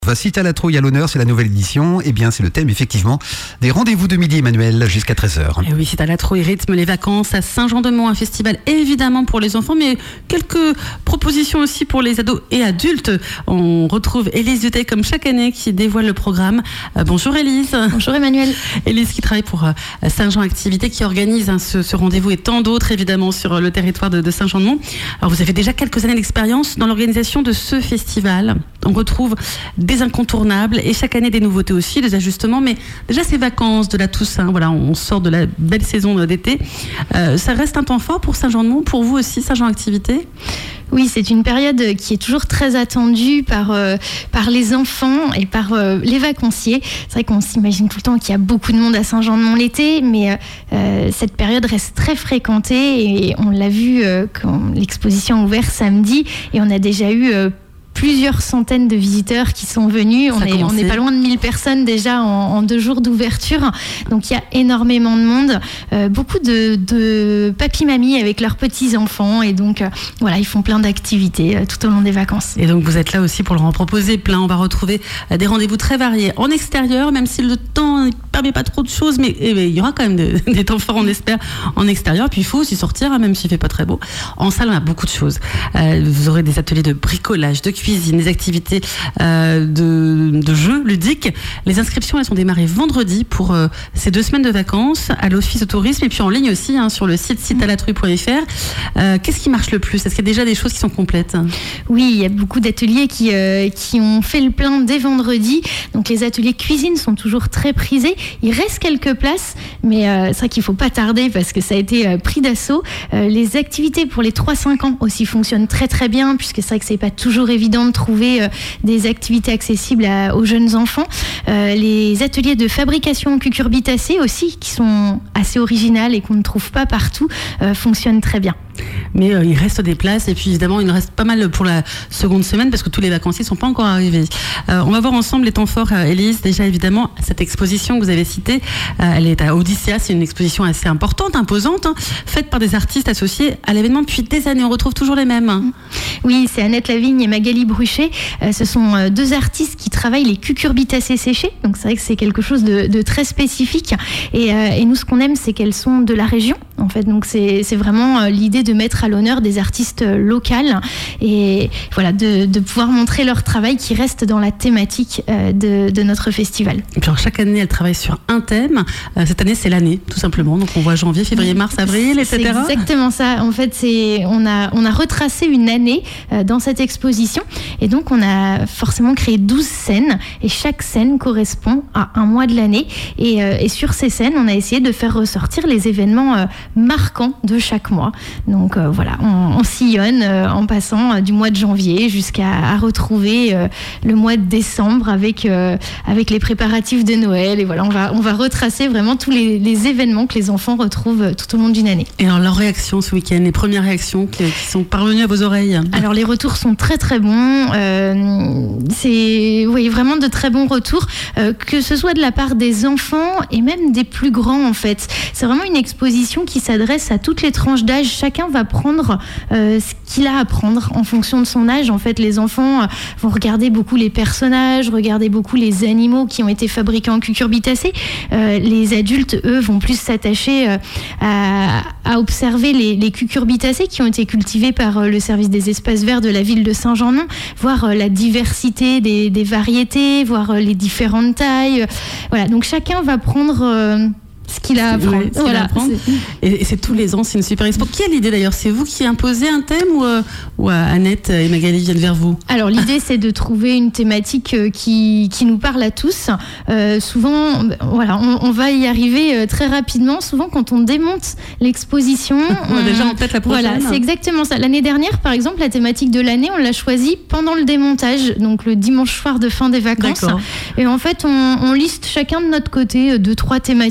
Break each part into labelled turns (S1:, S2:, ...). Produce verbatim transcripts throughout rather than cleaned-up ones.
S1: Cite à la trouille à l'honneur, c'est la nouvelle édition. Eh bien, c'est le thème, effectivement, des rendez-vous de midi, Emmanuel, jusqu'à treize heures.
S2: Et oui, c'est à la trouille, rythme les vacances à Saint-Jean-de-Mont, un festival évidemment pour les enfants, mais quelques propositions aussi pour les ados et adultes. On retrouve Élise Dutheil comme chaque année qui dévoile le programme. Euh, bonjour Élise.
S3: Bonjour Emmanuel.
S2: Élise qui travaille pour euh, Saint-Jean Activité, qui organise hein, ce, ce rendez-vous et tant d'autres évidemment sur le territoire de, de Saint-Jean-de-Mont. Alors vous avez déjà quelques années d'expérience dans l'organisation de ce festival. On retrouve des incontournables et chaque année des nouveautés aussi, des ajustements, mais déjà ces vacances de la Toussaint, voilà, on sort de la belle saison d'été. Euh, ça reste un temps fort pour Saint-Jean-de-Mont, pour vous aussi, Saint-Jean Activité ?
S3: Oui, c'est une période qui est toujours très attendue par, euh, par les enfants et par euh, les vacanciers. C'est vrai qu'on s'imagine tout le temps qu'il y a beaucoup de monde à Saint-Jean-de-Mont l'été, mais euh, cette période reste très fréquentée et on l'a vu euh, quand l'exposition a ouvert samedi et on a déjà eu euh, plusieurs centaines de visiteurs qui sont venus. On est, on est pas loin de mille personnes déjà en, en deux jours d'ouverture. Donc il y a énormément de monde. Euh, beaucoup de, de papy-mamies avec leurs petits-enfants. Et donc euh, voilà, ils font plein d'activités euh, tout au long des vacances.
S2: Et donc vous êtes là aussi pour leur en proposer plein. On va retrouver euh, des rendez-vous très variés en extérieur, même si le temps ne permet pas trop de choses. Mais eh bien, il y aura quand même de, des temps forts, on espère, en extérieur. Puis il faut aussi sortir, hein, même s'il ne fait pas très beau. En salle, on a beaucoup de choses. Euh, vous aurez des ateliers de bricolage, de cuisine, des activités euh, de, de jeux ludiques. Les inscriptions, elles sont démarrées vendredi pour euh, ces deux semaines de vacances à l'Office de tourisme et puis en ligne aussi hein, sur le site site à la trouille point f r. Euh, qu'est-ce qui marche le plus ? Est-ce qu'il y a déjà des choses qui sont complètes ?
S3: Oui, il y a beaucoup d'ateliers qui, euh, qui ont fait le plein dès vendredi. Donc les ateliers cuisine sont toujours très prisés. Il reste quelques places, mais euh, c'est vrai qu'il ne faut pas tarder parce que ça a été euh, pris d'assaut. Euh, les activités pour les trois cinq ans aussi fonctionnent très très bien puisque c'est vrai que ce n'est pas toujours évident de trouver trouver des activités accessibles à, aux jeunes enfants. Euh, les ateliers de fabrication en cucurbitacées aussi, qui sont assez originales et qu'on ne trouve pas partout, euh, fonctionnent très bien.
S2: Mais euh, il reste des places et puis évidemment il nous reste pas mal pour la seconde semaine parce que tous les vacanciers ne sont pas encore arrivés. Euh, on va voir ensemble les temps forts, euh, Élise. Déjà évidemment cette exposition que vous avez citée, euh, elle est à Odyssea, c'est une exposition assez importante, imposante, hein, faite par des artistes associés à l'événement depuis des années. On retrouve toujours les mêmes.
S3: Oui, c'est Annette Lavigne et Magali Bruchet. Euh, ce sont euh, deux artistes qui travaillent les cucurbitacées séchées. Donc c'est vrai que c'est quelque chose de, de très spécifique. Et, euh, et nous, ce qu'on aime, c'est qu'elles sont de la région. En fait, donc c'est, c'est vraiment euh, l'idée de mettre à l'honneur des artistes euh, locales et voilà, de, de pouvoir montrer leur travail qui reste dans la thématique euh, de, de notre festival.
S2: Et puis alors, chaque année, elle travaille sur un thème. Euh, cette année, c'est l'année, tout simplement. Donc on voit janvier, février, mars, avril, et cetera.
S3: C'est exactement ça. En fait, c'est, on, a, on a retracé une année euh, dans cette exposition. Et donc, on a forcément créé douze scènes. Et chaque scène correspond à un mois de l'année. Et, euh, et sur ces scènes, on a essayé de faire ressortir les événements euh, marquants de chaque mois. Donc euh, voilà, on, on sillonne euh, en passant euh, du mois de janvier jusqu'à à retrouver euh, le mois de décembre avec, euh, avec les préparatifs de Noël. Et voilà, on va, on va retracer vraiment tous les, les événements que les enfants retrouvent tout au long d'une année.
S2: Et alors, leurs réactions ce week-end, les premières réactions qui, qui sont parvenues à vos oreilles ?
S3: Alors, les retours sont très très bons. Euh, c'est oui, vraiment de très bons retours, euh, que ce soit de la part des enfants et même des plus grands en fait. C'est vraiment une exposition qui s'adresse à toutes les tranches d'âge. Chacun va prendre euh, ce qu'il a à prendre en fonction de son âge. En fait, les enfants vont regarder beaucoup les personnages, regarder beaucoup les animaux qui ont été fabriqués en cucurbitacées. Euh, les adultes, eux, vont plus s'attacher euh, à, à observer les, les cucurbitacées qui ont été cultivés par euh, le service des espaces verts de la ville de Saint-Jean-de-Mont, voir euh, la diversité des, des variétés, voir euh, les différentes tailles. Voilà, donc chacun va prendre... Euh, ce qu'il a à apprendre.
S2: Ouais, voilà. Et, et c'est tous les ans, c'est une super expo. Qui a l'idée d'ailleurs ? C'est vous qui imposez un thème ou, euh, ou euh, Annette et Magali viennent vers vous ?
S3: Alors l'idée c'est de trouver une thématique euh, qui, qui nous parle à tous. Euh, souvent, voilà, on, on va y arriver euh, très rapidement. Souvent quand on démonte l'exposition,
S2: on a déjà en tête la prochaine.
S3: Voilà, c'est exactement ça. L'année dernière, par exemple, la thématique de l'année, on l'a choisie pendant le démontage, donc le dimanche soir de fin des vacances. D'accord. Et en fait, on, on liste chacun de notre côté euh, deux, trois thématiques.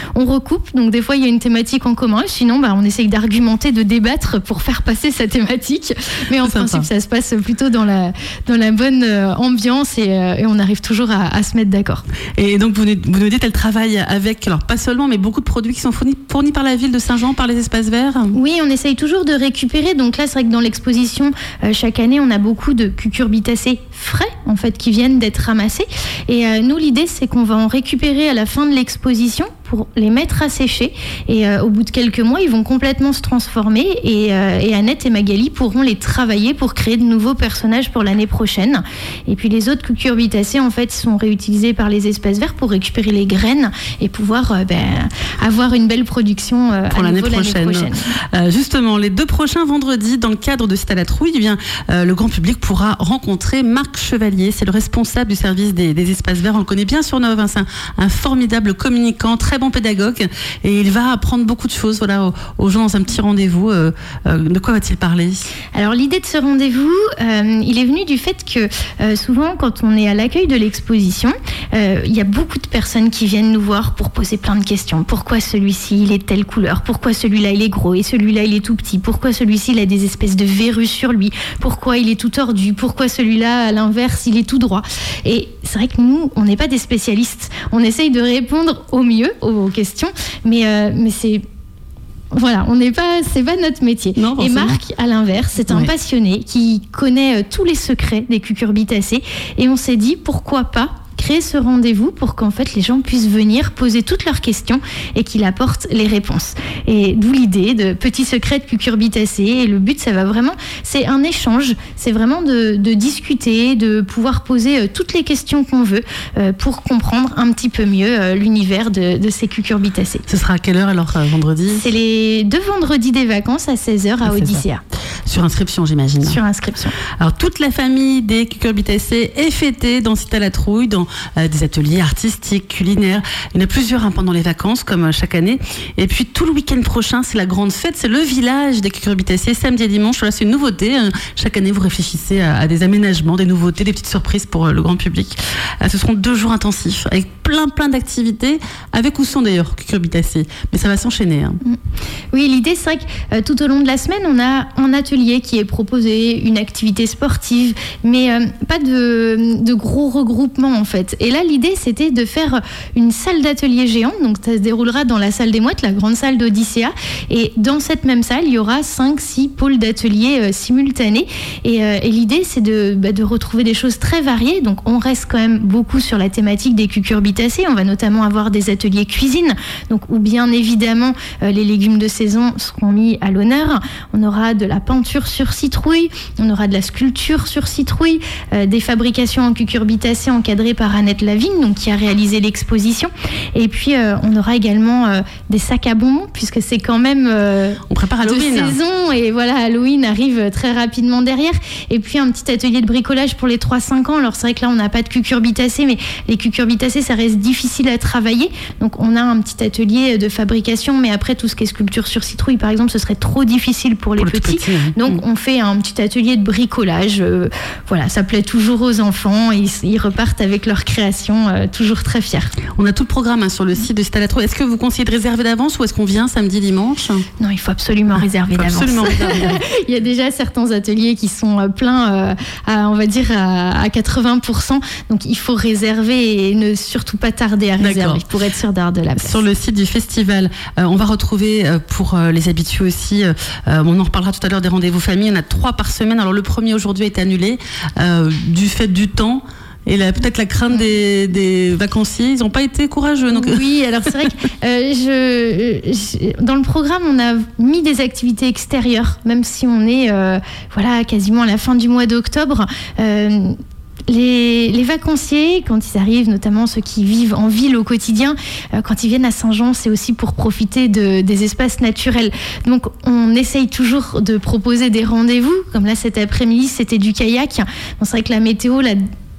S3: on recoupe. Donc des fois, il y a une thématique en commun. Sinon, bah, on essaye d'argumenter, de débattre pour faire passer sa thématique. Mais en principe, ça se passe plutôt dans la, dans la bonne euh, ambiance et, euh, et on arrive toujours à, à se mettre d'accord.
S2: Et donc, vous, vous nous dites, elle travaille avec, alors pas seulement, mais beaucoup de produits qui sont fournis, fournis par la ville de Saint-Jean, par les espaces verts.
S3: Oui, on essaye toujours de récupérer. Donc là, c'est vrai que dans l'exposition, euh, chaque année, on a beaucoup de cucurbitacées frais, en fait, qui viennent d'être ramassés. Et euh, nous, l'idée, c'est qu'on va en récupérer à la fin de l'exposition pour les mettre à sécher. Et euh, au bout de quelques mois, ils vont complètement se transformer. Et, euh, et Annette et Magali pourront les travailler pour créer de nouveaux personnages pour l'année prochaine. Et puis les autres cucurbitacées, en fait, sont réutilisées par les espaces verts pour récupérer les graines et pouvoir euh, ben, avoir une belle production euh,
S2: pour
S3: à
S2: l'année
S3: nouveau
S2: prochaine.
S3: L'année prochaine.
S2: Euh, justement, les deux prochains vendredis, dans le cadre de C'est à la trouille, eh bien, euh, le grand public pourra rencontrer Marc Chevalier. C'est le responsable du service des, des espaces verts. On le connaît bien sur Nov. Hein. C'est un, un formidable communicant, très bon pédagogue. Et il va apprendre beaucoup de choses voilà, aux, aux gens dans un petit rendez-vous. Euh, euh, de quoi va-t-il parler ?
S3: Alors, l'idée de ce rendez-vous, euh, il est venu du fait que euh, souvent, quand on est à l'accueil de l'exposition, euh, il y a beaucoup de personnes qui viennent nous voir pour poser plein de questions. Pourquoi celui-ci, il est de telle couleur ? Pourquoi celui-là, il est gros et celui-là, il est tout petit ? Pourquoi celui-ci, il a des espèces de verrues sur lui ? Pourquoi il est tout tordu ? Pourquoi celui-là, à l'inverse, il est tout droit ? Et c'est vrai que nous, on n'est pas des spécialistes. On essaye de répondre au mieux aux questions, mais, euh, mais c'est... Voilà, on n'est pas, c'est pas notre métier.
S2: Non,
S3: et Marc, à l'inverse, c'est un
S2: ouais.
S3: passionné qui connaît euh, tous les secrets des cucurbitacées. Et on s'est dit, pourquoi pas créer ce rendez-vous pour qu'en fait les gens puissent venir poser toutes leurs questions et qu'il apporte les réponses. Et d'où l'idée de petits secrets de cucurbitacées. Et le but, ça va vraiment, c'est un échange. C'est vraiment de, de discuter, de pouvoir poser euh, toutes les questions qu'on veut euh, pour comprendre un petit peu mieux euh, l'univers de, de ces cucurbitacées.
S2: Ce sera à quelle heure alors, euh, vendredi ?
S3: C'est les deux vendredis des vacances à seize heures à, à Odyssea.
S2: Sur inscription, j'imagine.
S3: Sur inscription.
S2: Alors, toute la famille des cucurbitacées est fêtée dans C'est à la trouille, dans euh, des ateliers artistiques, culinaires. Il y en a plusieurs hein, pendant les vacances, comme euh, chaque année. Et puis, tout le week-end prochain, c'est la grande fête. C'est le village des cucurbitacées, samedi et dimanche. Voilà, c'est une nouveauté. Hein. Chaque année, vous réfléchissez à, à des aménagements, des nouveautés, des petites surprises pour euh, le grand public. Euh, ce seront deux jours intensifs, avec plein, plein d'activités, avec ou sans d'ailleurs cucurbitacées. Mais ça va s'enchaîner. Hein.
S3: Oui, l'idée, c'est vrai que euh, tout au long de la semaine, on a un atelier qui est proposé, une activité sportive, mais euh, pas de, de gros regroupements en fait. Et là, l'idée, c'était de faire une salle d'atelier géante. Donc, ça se déroulera dans la salle des Mouettes, la grande salle d'Odyssea. Et dans cette même salle, il y aura cinq six pôles d'ateliers euh, simultanés. Et, euh, et l'idée, c'est de, bah, de retrouver des choses très variées. Donc, on reste quand même beaucoup sur la thématique des cucurbitacées. On va notamment avoir des ateliers cuisine, donc où bien évidemment euh, les légumes de saison seront mis à l'honneur. On aura de la peinture sur citrouille, on aura de la sculpture sur citrouille, euh, des fabrications en cucurbitacées encadrées par Annette Lavigne, donc qui a réalisé l'exposition. Et puis euh, on aura également euh, des sacs à bonbons, puisque c'est quand même euh,
S2: on prépare Halloween.
S3: De saison, et voilà, Halloween arrive très rapidement derrière. Et puis un petit atelier de bricolage pour les trois cinq ans. Alors c'est vrai que là on n'a pas de cucurbitacées, mais les cucurbitacées ça reste difficile à travailler. Donc on a un petit atelier de fabrication, mais après tout ce qui est sculpture sur citrouille par exemple, ce serait trop difficile pour les pour petits. Petit, hein. Donc mmh. on fait un petit atelier de bricolage. Euh, voilà, ça plaît toujours aux enfants. Ils, ils repartent avec leur création euh, toujours très fiers.
S2: On a tout le programme hein, sur le site de C'est à la trouille. Est-ce que vous conseillez de réserver d'avance ou est-ce qu'on vient samedi, dimanche ?
S3: Non, il faut absolument réserver d'avance.
S2: Absolument réserver.
S3: Il y a déjà certains ateliers qui sont pleins, euh, à, on va dire à, à quatre-vingts pour cent. Donc il faut réserver et ne surtout pas tarder à réserver D'accord. pour être sûr d'avoir de la place.
S2: Sur le site du festival, euh, on va retrouver euh, pour euh, les habitués aussi, euh, on en reparlera tout à l'heure des rendez-vous famille. Il y en a trois par semaine. Alors le premier aujourd'hui a été annulé euh, du fait du temps. Et là, peut-être la crainte des, des vacanciers, ils n'ont pas été courageux. Donc...
S3: Oui, alors c'est vrai que euh, je, je, dans le programme, on a mis des activités extérieures, même si on est euh, voilà, quasiment à la fin du mois d'octobre. Euh, Les, les vacanciers, quand ils arrivent, notamment ceux qui vivent en ville au quotidien, euh, quand ils viennent à Saint-Jean, c'est aussi pour profiter de, des espaces naturels. Donc, on essaye toujours de proposer des rendez-vous. Comme là, cet après-midi, c'était du kayak. Bon, c'est vrai que la météo, là,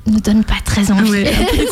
S3: ne donne pas très envie.
S2: Ouais,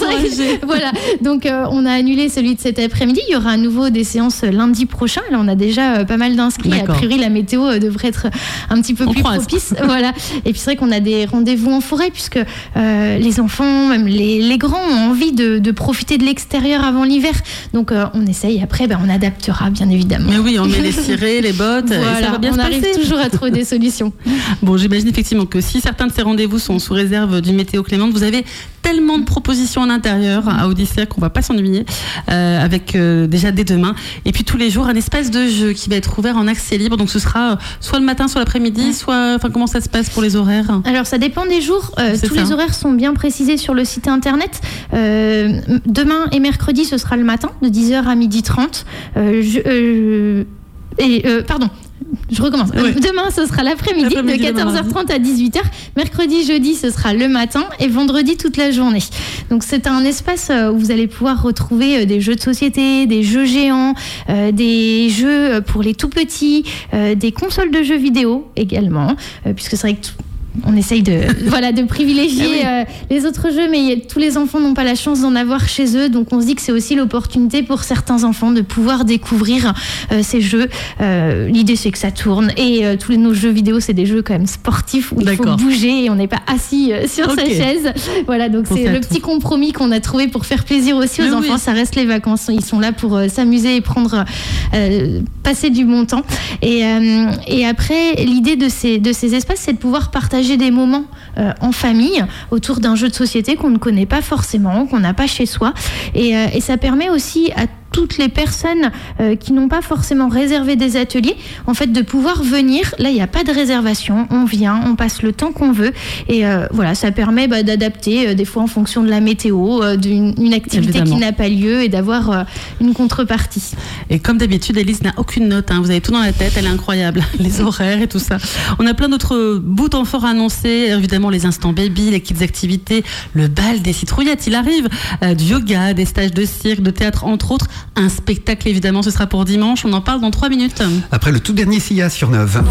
S3: voilà, donc euh, on a annulé celui de cet après-midi. Il y aura à nouveau des séances lundi prochain. Là, on a déjà euh, pas mal d'inscrits.
S2: D'accord.
S3: A priori, la météo euh, devrait être un petit peu
S2: On
S3: plus
S2: croise.
S3: propice. Voilà. Et puis c'est vrai qu'on a des rendez-vous en forêt puisque euh, les enfants, même les, les grands, ont envie de, de profiter de l'extérieur avant l'hiver. Donc euh, on essaye. Après, ben, on adaptera bien évidemment.
S2: Mais oui, on met les cirés, les bottes,
S3: Voilà,
S2: et ça va bien
S3: on
S2: se
S3: arrive
S2: passer.
S3: toujours à trouver des solutions.
S2: Bon, j'imagine effectivement que si certains de ces rendez-vous sont sous réserve du météo clémente, vous avez tellement de propositions en intérieur à Odyssée qu'on va pas s'ennuyer euh, avec euh, déjà dès demain. Et puis tous les jours un espace de jeu qui va être ouvert en accès libre. Donc ce sera euh, soit le matin, soit l'après-midi, soit. Enfin, comment ça se passe pour les horaires ?
S3: Alors ça dépend des jours. Euh,
S2: C'est
S3: tous
S2: ça.
S3: les horaires sont bien précisés sur le site internet. Euh, demain et mercredi, ce sera le matin de dix heures à midi trente. Euh, je, euh, et euh, pardon. Je recommence.
S2: Ouais.
S3: Euh, Demain, ce sera l'après-midi,
S2: L'après-midi,
S3: de quatorze heures trente à dix-huit heures. Mercredi, jeudi, ce sera le matin et vendredi toute la journée. Donc c'est un espace euh, où vous allez pouvoir retrouver euh, des jeux de société, des jeux géants, euh, des jeux pour les tout petits, euh, des consoles de jeux vidéo également, euh, puisque c'est vrai que tout- on essaye de, voilà, de privilégier
S2: Ah oui.
S3: euh, les autres jeux, mais tous les enfants n'ont pas la chance d'en avoir chez eux. Donc on se dit que c'est aussi l'opportunité pour certains enfants de pouvoir découvrir euh, ces jeux. Euh, L'idée, c'est que ça tourne. Et euh, tous les, nos jeux vidéo, c'est des jeux quand même sportifs où il faut
S2: D'accord.
S3: bouger et on n'est pas assis euh, sur
S2: Ok.
S3: sa chaise. Voilà, donc
S2: Pensez
S3: c'est
S2: à
S3: le
S2: tout.
S3: petit compromis qu'on a trouvé pour faire plaisir aussi aux
S2: Mais
S3: enfants.
S2: oui.
S3: Ça reste les vacances. Ils sont là pour euh, s'amuser et prendre, euh, passer du bon temps. Et, euh, et après, l'idée de ces, de ces espaces, c'est de pouvoir partager des moments euh, en famille autour d'un jeu de société qu'on ne connaît pas forcément, qu'on n'a pas chez soi. Et, euh, et ça permet aussi à toutes les personnes euh, qui n'ont pas forcément réservé des ateliers, en fait, de pouvoir venir. Là, il n'y a pas de réservation. On vient, on passe le temps qu'on veut. Et euh, voilà, ça permet bah, d'adapter, euh, des fois en fonction de la météo, euh, d'une une activité
S2: Évidemment.
S3: qui n'a pas lieu et d'avoir euh, une contrepartie.
S2: Et comme d'habitude, Élise n'a aucune note. Hein. Vous avez tout dans la tête, elle est incroyable. Les horaires et tout ça. On a plein d'autres bouts temps forts annoncés. Évidemment, les instants baby, les kids activités, le bal des citrouillettes, il arrive. Euh, du yoga, des stages de cirque, de théâtre, entre autres. Un spectacle, évidemment, ce sera pour dimanche. On en parle dans trois minutes.
S1: Après le tout dernier Sia sur Neuve.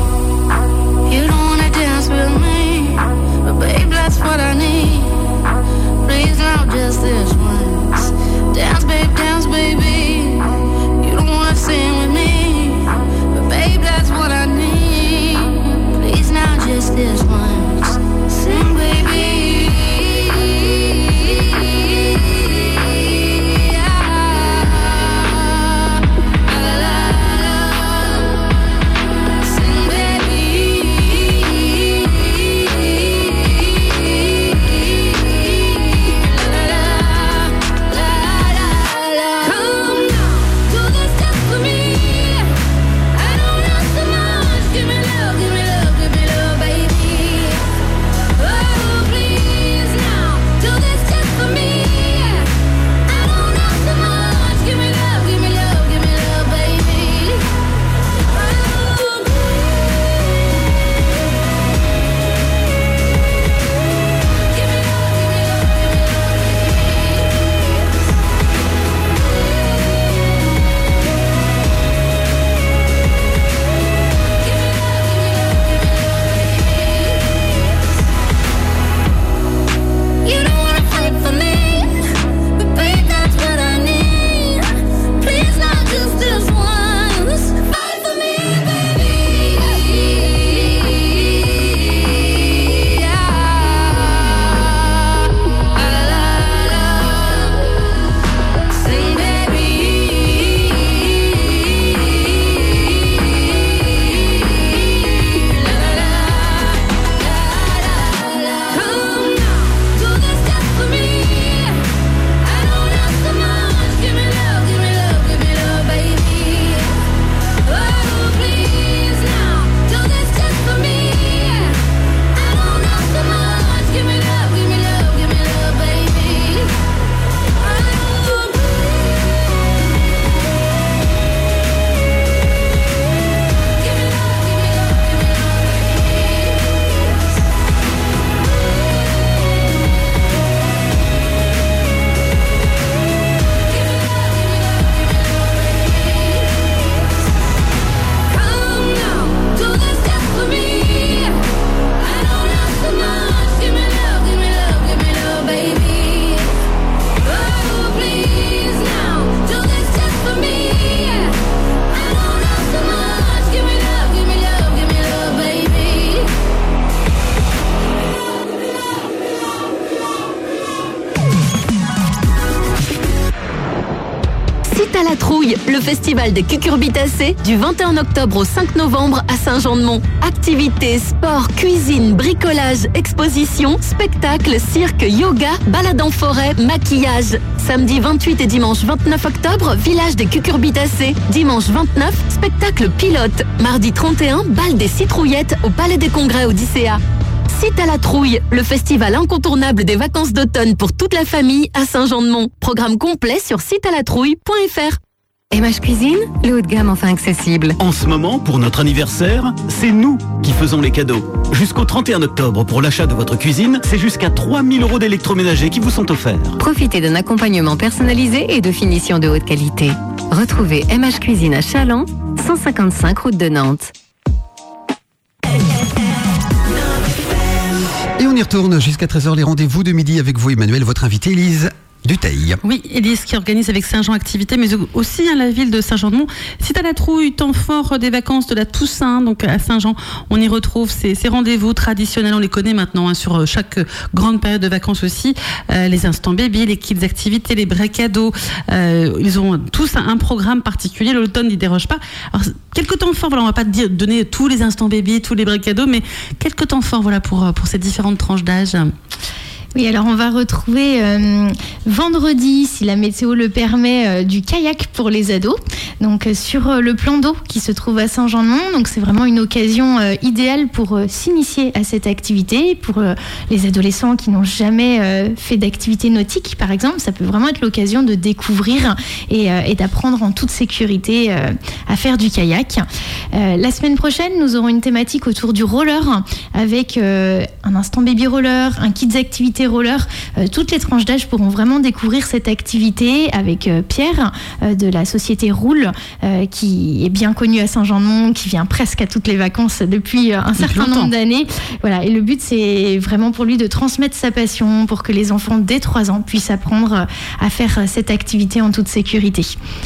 S4: You don't wanna dance with me, but babe, that's what I need. Please now, just this once. Dance, babe, dance, baby. You don't wanna sing with me, but babe, that's what I need. Please now, just this once. Sing, baby. Sing, baby.
S5: Cite à la Trouille, le festival des cucurbitacées du vingt et un octobre au cinq novembre à Saint-Jean-de-Mont. Activités, sport, cuisine, bricolage, exposition, spectacle, cirque, yoga, balade en forêt, maquillage. Samedi vingt-huit et dimanche vingt-neuf octobre, village des cucurbitacées. Dimanche vingt-neuf, spectacle pilote. Mardi trente et un, bal des citrouillettes au Palais des Congrès Odyssea. Cite à la Trouille, le festival incontournable des vacances d'automne pour toute la famille à Saint-Jean-de-Mont. Programme complet sur site à la trouille point f r.
S6: M H Cuisine, le haut de gamme enfin accessible.
S7: En ce moment, pour notre anniversaire, c'est nous qui faisons les cadeaux. Jusqu'au trente et un octobre, pour l'achat de votre cuisine, c'est jusqu'à trois mille euros d'électroménager qui vous sont offerts.
S6: Profitez d'un accompagnement personnalisé et de finitions de haute qualité. Retrouvez M H Cuisine à Châlons, cent cinquante-cinq route de Nantes.
S1: Et on y retourne jusqu'à treize heures, les rendez-vous de midi avec vous, Emmanuel, votre invitée Élise Dutheil.
S2: Oui, Élise qui organise avec Saint-Jean Activité, mais aussi hein, la ville de Saint-Jean-de-Mont. Cite à la Trouille, temps fort des vacances de la Toussaint, donc à Saint-Jean, on y retrouve ces, ces rendez-vous traditionnels, on les connaît maintenant hein, sur chaque grande période de vacances aussi, euh, les instants baby, les kids activités, les breaks cadeaux, euh, ils ont tous un, un programme particulier, l'automne n'y déroge pas. Alors, quelques temps forts, voilà, on va pas dire, donner tous les instants baby, tous les breaks cadeaux, mais quelques temps forts voilà, pour, pour ces différentes tranches d'âge.
S3: Oui, alors on va retrouver euh, vendredi, si la météo le permet, euh, du kayak pour les ados. Donc euh, sur euh, le plan d'eau qui se trouve à Saint-Jean-de-Mont. Donc c'est vraiment une occasion euh, idéale pour euh, s'initier à cette activité. Pour euh, les adolescents qui n'ont jamais euh, fait d'activité nautique, par exemple, ça peut vraiment être l'occasion de découvrir et, euh, et d'apprendre en toute sécurité euh, à faire du kayak. Euh, la semaine prochaine, nous aurons une thématique autour du roller avec euh, un instant baby roller, un kids activité roller. Euh, toutes les tranches d'âge pourront vraiment découvrir cette activité avec euh, Pierre euh, de la société Roule euh, qui est bien connu à Saint-Jean-de-Mont, qui vient presque à toutes les vacances depuis euh, un
S2: depuis
S3: certain
S2: longtemps.
S3: nombre d'années. Voilà, et le but c'est vraiment pour lui de transmettre sa passion pour que les enfants dès trois ans puissent apprendre euh, à faire euh, cette activité en toute sécurité.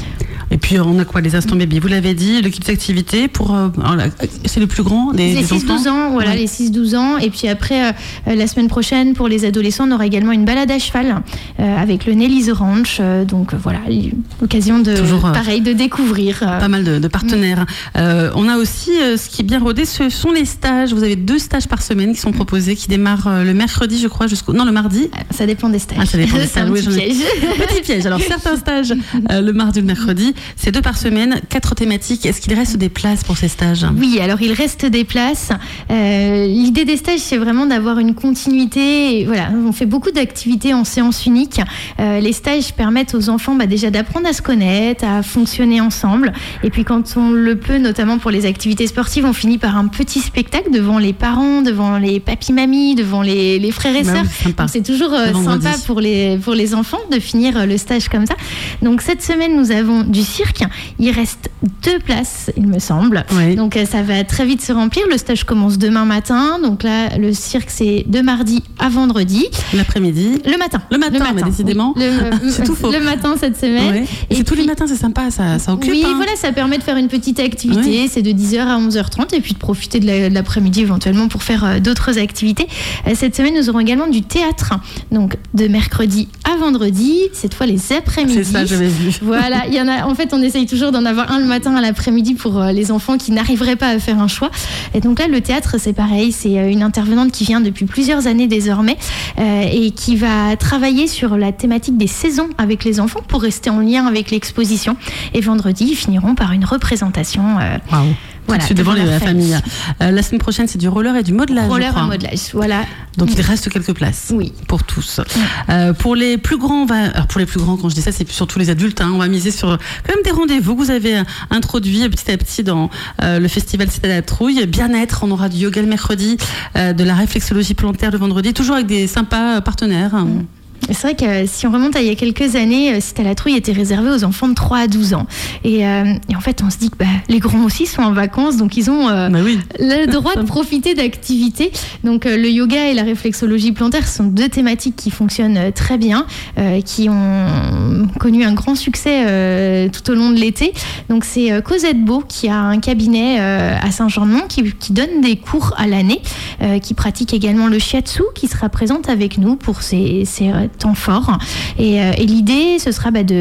S2: Et puis on a quoi, les instants baby, vous l'avez dit, le kids activité pour euh, alors, là, c'est le plus grand des,
S3: Les
S2: des
S3: six douze ans, voilà,
S2: Ouais.
S3: les six douze ans. Et puis après, euh, la semaine prochaine, pour les adolescents, on aura également une balade à cheval euh, avec le Nelly's Ranch. Euh, donc euh, voilà, l'occasion de,
S2: Toujours, euh,
S3: pareil, de découvrir. euh,
S2: Pas mal de, de partenaires. Euh, on a aussi, euh, ce qui est bien rodé, ce sont les stages. Vous avez deux stages par semaine qui sont proposés, qui démarrent euh, le mercredi, je crois, jusqu'au... Non, le mardi.
S3: Ça dépend des stages.
S2: Ah, ça dépend des
S3: C'est
S2: stages,
S3: un
S2: oui,
S3: petit
S2: j'en ai-
S3: piège.
S2: Petit piège. Alors, certains stages euh, le mardi ou le mercredi. C'est deux par semaine, quatre thématiques. Est-ce qu'il reste des places pour ces stages ?
S3: Oui, alors il reste des places. Euh, l'idée des stages, c'est vraiment d'avoir une continuité. Et voilà, on fait beaucoup d'activités en séance unique. Euh, les stages permettent aux enfants bah, déjà d'apprendre à se connaître, à fonctionner ensemble. Et puis quand on le peut, notamment pour les activités sportives, on finit par un petit spectacle devant les parents, devant les papis-mamies, devant les, les frères et
S2: Bah
S3: sœurs.
S2: oui, sympa.
S3: Donc c'est toujours euh,
S2: Le vendredi.
S3: sympa pour les, pour les enfants de finir euh, le stage comme ça. Donc cette semaine, nous avons du cirque. Il reste deux places, il me semble.
S2: Oui.
S3: Donc euh, ça va très vite se remplir. Le stage commence demain matin. Donc là, le cirque, c'est de mardi à vendredi.
S2: L'après-midi.
S3: Le matin.
S2: Le matin, mais décidément,
S3: oui. Le,
S2: c'est tout faux.
S3: Le matin cette semaine.
S2: Ouais.
S3: Et
S2: C'est tous les
S3: puis-
S2: matins, c'est sympa, ça, ça occupe.
S3: Oui,
S2: hein.
S3: voilà, ça permet de faire une petite activité.
S2: Oui.
S3: C'est de dix heures à onze heures trente et puis de profiter de la- de l'après-midi éventuellement pour faire euh, d'autres activités. Euh, cette semaine, nous aurons également du théâtre. Donc de mercredi à vendredi, cette fois les après-midi.
S2: C'est ça, j'avais vu.
S3: Voilà, il y en a. En fait, on essaye toujours d'en avoir un le matin, à l'après-midi pour euh, les enfants qui n'arriveraient pas à faire un choix. Et donc là, le théâtre, c'est pareil. C'est euh, une intervenante qui vient depuis plusieurs années désormais euh, et qui va travailler sur la thématique des saisons avec les enfants pour rester en lien avec l'exposition. Et vendredi, ils finiront par une représentation. Euh,
S2: Waouh.
S3: Voilà,
S2: Tout de suite devant
S3: devant
S2: les-
S3: la
S2: la famille. Euh, la semaine prochaine, c'est du roller et du modelage. je
S3: roller
S2: crois.
S3: et modelage. Voilà.
S2: Donc il reste quelques places.
S3: Oui.
S2: Pour tous. Euh, pour les plus grands, on va, alors pour les plus grands, quand je dis ça, c'est surtout les adultes. Hein, on va miser sur quand même des rendez-vous que vous avez euh, introduits petit à petit dans euh, le festival Cite à la Trouille. Bien-être, on aura du yoga le mercredi, euh, de la réflexologie plantaire le vendredi, toujours avec des sympas euh, partenaires.
S3: C'est vrai que euh, si on remonte à il y a quelques années, euh, Cite à la Trouille était réservé aux enfants de trois à douze ans. Et, euh, et en fait, on se dit que bah, les grands aussi sont en vacances, donc ils ont euh,
S2: Bah oui.
S3: le droit de profiter d'activités. Donc euh, le yoga et la réflexologie plantaire sont deux thématiques qui fonctionnent euh, très bien, euh, qui ont connu un grand succès euh, tout au long de l'été. Donc c'est euh, Cosette Beau qui a un cabinet euh, à Saint-Jean-de-Mont qui, qui donne des cours à l'année, euh, qui pratique également le shiatsu, qui sera présente avec nous pour ces, ces euh, temps forts. Et, euh, et l'idée, ce sera bah, de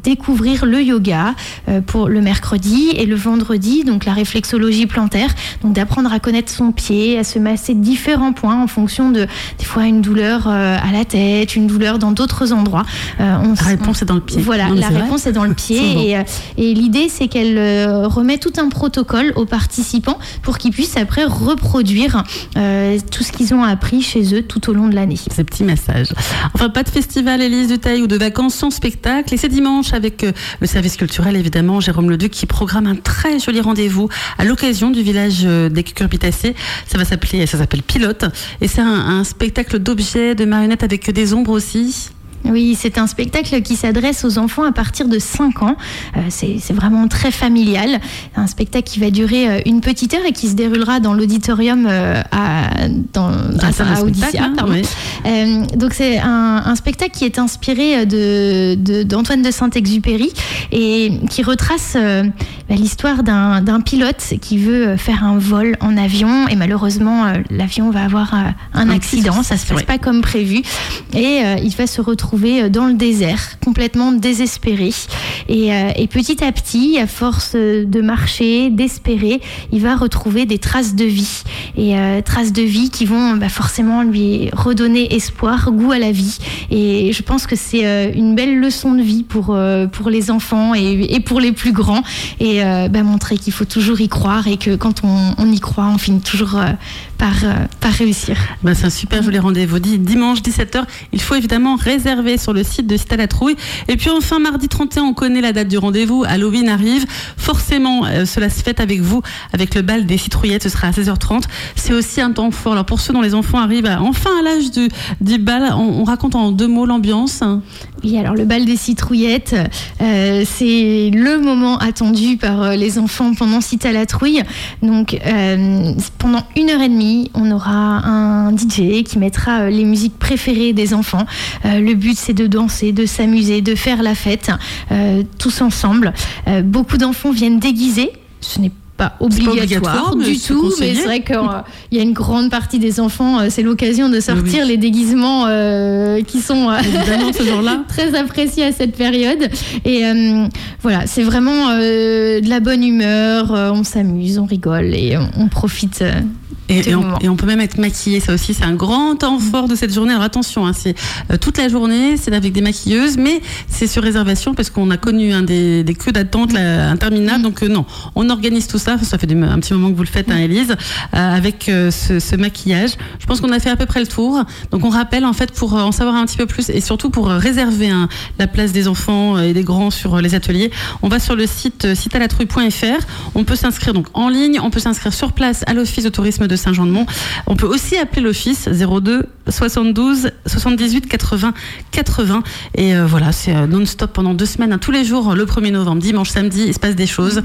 S3: découvrir le yoga euh, pour le mercredi et le vendredi, donc la réflexologie plantaire, donc d'apprendre à connaître son pied, à se masser différents points en fonction de, des fois, une douleur euh, à la tête, une douleur dans d'autres endroits. Euh, on,
S2: la réponse on, est dans le pied.
S3: Voilà,
S2: non,
S3: la réponse vrai. est dans le pied et, euh, et l'idée c'est qu'elle euh, remet tout un protocole aux participants pour qu'ils puissent après reproduire euh, tout ce qu'ils ont appris chez eux tout au long de l'année.
S2: Ces petits massages. Enfin, pas de festival Élise Dutheil ou de vacances sans spectacle. Et c'est dimanche avec euh, le service culturel, évidemment, Jérôme Leduc, qui programme un très joli rendez-vous à l'occasion du village des Cucurbitacées. Ça va s'appeler, ça s'appelle Pilote. Et c'est un, un spectacle d'objets, de marionnettes avec des ombres aussi.
S3: Oui, c'est un spectacle qui s'adresse aux enfants à partir de cinq ans. Euh, c'est, c'est vraiment très familial. Un spectacle qui va durer euh, une petite heure et qui se déroulera dans l'auditorium euh, à, dans, à, à Odyssea. Hein, oui. euh, donc c'est un, un spectacle qui est inspiré de, de, d'Antoine de Saint-Exupéry et qui retrace euh, bah, l'histoire d'un, d'un pilote qui veut faire un vol en avion et malheureusement euh, l'avion va avoir euh, un, un accident. Ça se passe ouais. pas comme prévu et euh, il va se retrouver dans le désert, complètement désespéré. Et, euh, et petit à petit, à force de marcher, d'espérer, il va retrouver des traces de vie. Et euh, traces de vie qui vont bah, forcément lui redonner espoir, goût à la vie. Et je pense que c'est euh, une belle leçon de vie pour, euh, pour les enfants et, et pour les plus grands. Et euh, bah, montrer qu'il faut toujours y croire et que quand on, on y croit, on finit toujours euh, par, euh, par réussir.
S2: Bah, c'est un super joli rendez-vous. Dimanche dix-sept heures, il faut évidemment réserver sur le site de Cité à la Trouille. Et puis enfin, mardi trente et un, on connaît la date du rendez-vous. Halloween arrive. Forcément, euh, cela se fête avec vous, avec le bal des citrouillettes. Ce sera à seize heures trente. C'est aussi un temps fort. Alors pour ceux dont les enfants arrivent à, enfin à l'âge du, du bal, on, on raconte en deux mots l'ambiance.
S3: Oui, alors le bal des citrouillettes, euh, c'est le moment attendu par les enfants pendant Cité à la Trouille. Donc euh, pendant une heure et demie, on aura un D J qui mettra les musiques préférées des enfants. Euh, le but, c'est de danser, de s'amuser, de faire la fête, euh, tous ensemble. Euh, beaucoup d'enfants viennent déguisés. Ce n'est pas obligatoire,
S2: pas obligatoire
S3: du tout, mais c'est vrai qu'il euh, y a une grande partie des enfants, euh, c'est l'occasion de sortir oui. les déguisements euh, qui sont euh,
S2: évidemment ce jour-là
S3: très appréciés à cette période. Et euh, voilà, c'est vraiment euh, de la bonne humeur, euh, on s'amuse, on rigole et on, on profite. Euh,
S2: Et, et, on, et on peut même être maquillé, ça aussi c'est un grand temps fort de cette journée. Alors attention, hein, c'est euh, toute la journée, c'est avec des maquilleuses, mais c'est sur réservation parce qu'on a connu hein, des, des queues d'attente là, interminables. Donc euh, non, on organise tout ça. Ça fait des, un petit moment que vous le faites, hein, Élise, euh, avec euh, ce, ce maquillage. Je pense qu'on a fait à peu près le tour. Donc on rappelle en fait pour en savoir un petit peu plus et surtout pour réserver hein, la place des enfants et des grands sur les ateliers, on va sur le site cité à la trouille point f r. On peut s'inscrire donc en ligne, on peut s'inscrire sur place à l'office de tourisme de Saint-Jean-de-Mont. On peut aussi appeler l'office zéro deux soixante-douze soixante-dix-huit quatre-vingts quatre-vingts et euh, voilà, c'est euh, non-stop pendant deux semaines, hein, tous les jours le premier novembre, dimanche, samedi, il se passe des choses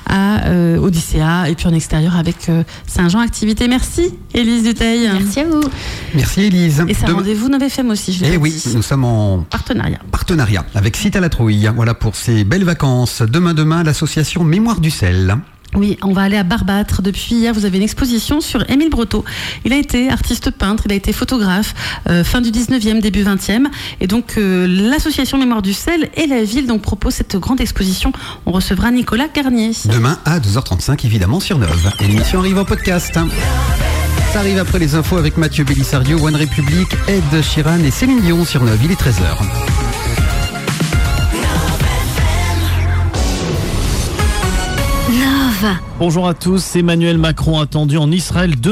S2: à euh, Odyssea et puis en extérieur avec euh, Saint-Jean Activité. Merci Élise Dutheil.
S3: Merci à vous.
S1: Merci Élise.
S2: Et c'est un rendez-vous neuf F M aussi. Je
S1: eh oui, nous sommes en
S2: partenariat.
S1: Partenariat avec Cité à la Trouille. Voilà pour ces belles vacances. Demain, demain, l'association Mémoire du sel.
S2: Oui, on va aller à Barbâtre. Depuis hier, vous avez une exposition sur Émile Breteau. Il a été artiste peintre, il a été photographe, euh, fin du dix-neuvième, début vingtième. Et donc, euh, l'association Mémoire du sel et la ville donc, proposent cette grande exposition. On recevra Nicolas Garnier.
S1: Demain à deux heures trente-cinq, évidemment, sur Neuve. Et l'émission arrive en podcast. Ça arrive après les infos avec Mathieu Bellisario, One Republic, Ed Sheeran et Céline Dion sur Neuve. Il est treize heures.
S8: Bonjour à tous, Emmanuel Macron attendu en Israël.